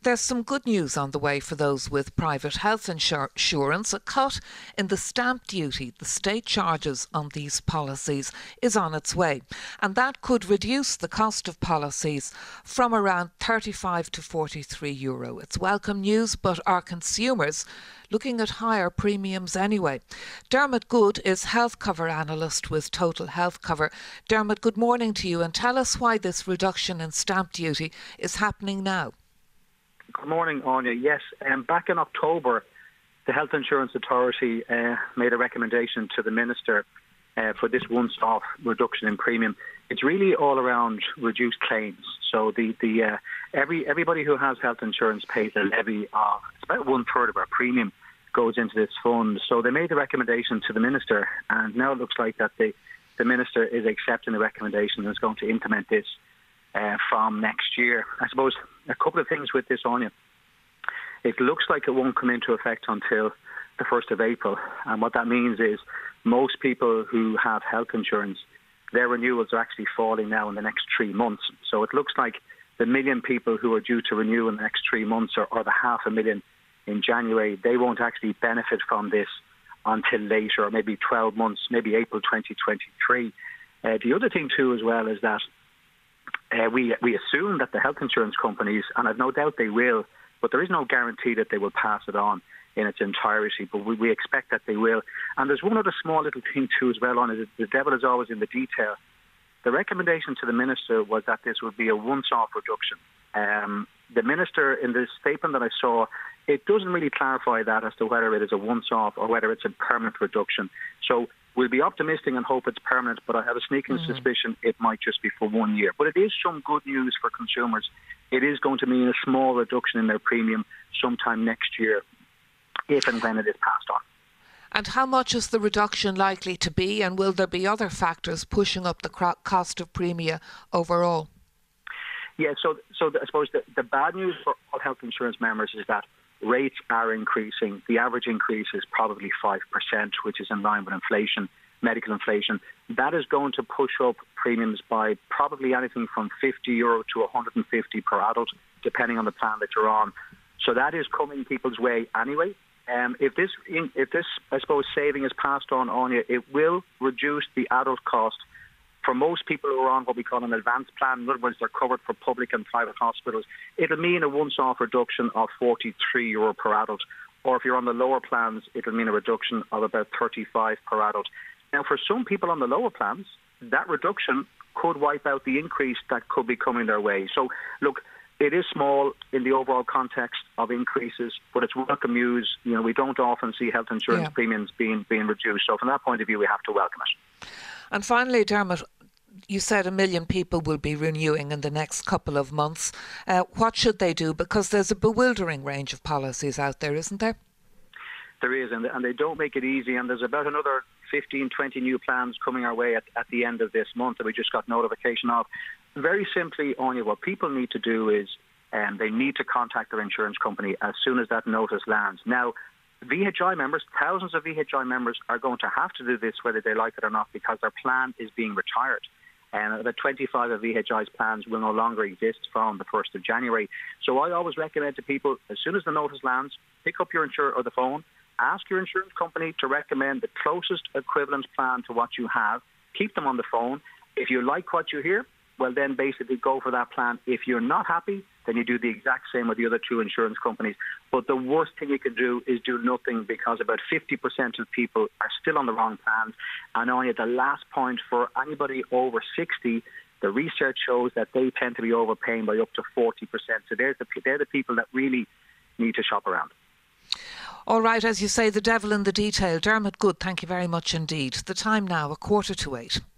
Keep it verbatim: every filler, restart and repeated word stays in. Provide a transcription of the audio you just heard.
There's some good news on the way for those with private health insur- insurance. A cut in the stamp duty the state charges on these policies is on its way, and that could reduce the cost of policies from around thirty-five to forty-three euro. It's welcome news, but are consumers looking at higher premiums anyway? Dermot Good is health cover analyst with Total Health Cover. Dermot, good morning to you, and tell us why this reduction in stamp duty is happening now. Good morning, Anya. Yes, um, back in October, the Health Insurance Authority uh, made a recommendation to the Minister uh, for this once-off reduction in premium. It's really all around reduced claims. So the the uh, every everybody who has health insurance pays a levy of it's about one third of our premium goes into this fund. So they made the recommendation to the Minister, and now it looks like that the the Minister is accepting the recommendation and is going to implement this uh, from next year. I suppose a couple of things with this, Anya. It looks like it won't come into effect until the first of April, and what that means is most people who have health insurance, their renewals are actually falling now in the next three months. So it looks like the million people who are due to renew in the next three months, or, or the half a million in January, they won't actually benefit from this until later, or maybe twelve months, maybe April twenty twenty-three. Uh, the other thing too as well is that uh, we we assume that the health insurance companies, and I've no doubt they will, but there is no guarantee that they will pass it on in its entirety, but we, we expect that they will. And there's one other small little thing too as well on it. The devil is always in the detail. The recommendation to the Minister was that this would be a once-off reduction. Um, the Minister, in the statement that I saw, it doesn't really clarify that as to whether it is a once-off or whether it's a permanent reduction. So we'll be optimistic and hope it's permanent, but I have a sneaking mm-hmm. suspicion it might just be for one year. But it is some good news for consumers. It is going to mean a small reduction in their premium sometime next year, if and when it is passed on. And how much is the reduction likely to be, and will there be other factors pushing up the cost of premia overall? Yeah, so so I suppose the, the bad news for all health insurance members is that rates are increasing. The average increase is probably five percent, which is in line with inflation, medical inflation. That is going to push up premiums by probably anything from fifty euro to one hundred fifty per adult, depending on the plan that you're on. So that is coming people's way anyway. Um, if this, if this, I suppose, saving is passed on on you, it will reduce the adult cost for most people who are on what we call an advanced plan. In other words, they're covered for public and private hospitals. It'll mean a once-off reduction of forty-three euro per adult. Or if you're on the lower plans, it'll mean a reduction of about thirty-five per adult. Now, for some people on the lower plans, that reduction could wipe out the increase that could be coming their way. So, look, it is small in the overall context of increases, but it's welcome news. You know, we don't often see health insurance yeah. premiums being being reduced. So from that point of view, we have to welcome it. And finally, Dermot, you said a million people will be renewing in the next couple of months. Uh, what should they do? Because there's a bewildering range of policies out there, isn't there? There is, and, and they don't make it easy. And there's about another fifteen, twenty new plans coming our way at, at the end of this month that we just got notification of. Very simply, Anya, what people need to do is um, they need to contact their insurance company as soon as that notice lands. Now, V H I members, thousands of V H I members are going to have to do this whether they like it or not, because their plan is being retired. And about twenty-five of V H I's plans will no longer exist from the first of January. So I always recommend to people, as soon as the notice lands, pick up your insurer or the phone, ask your insurance company to recommend the closest equivalent plan to what you have. Keep them on the phone. If you like what you hear, well, then basically go for that plan. If you're not happy, then you do the exact same with the other two insurance companies. But the worst thing you can do is do nothing, because about fifty percent of people are still on the wrong plans. And only the last point, for anybody over sixty, the research shows that they tend to be overpaying by up to forty percent. So they're the, they're the people that really need to shop around. All right, as you say, the devil in the detail. Dermot Good, thank you very much indeed. The time now, a quarter to eight.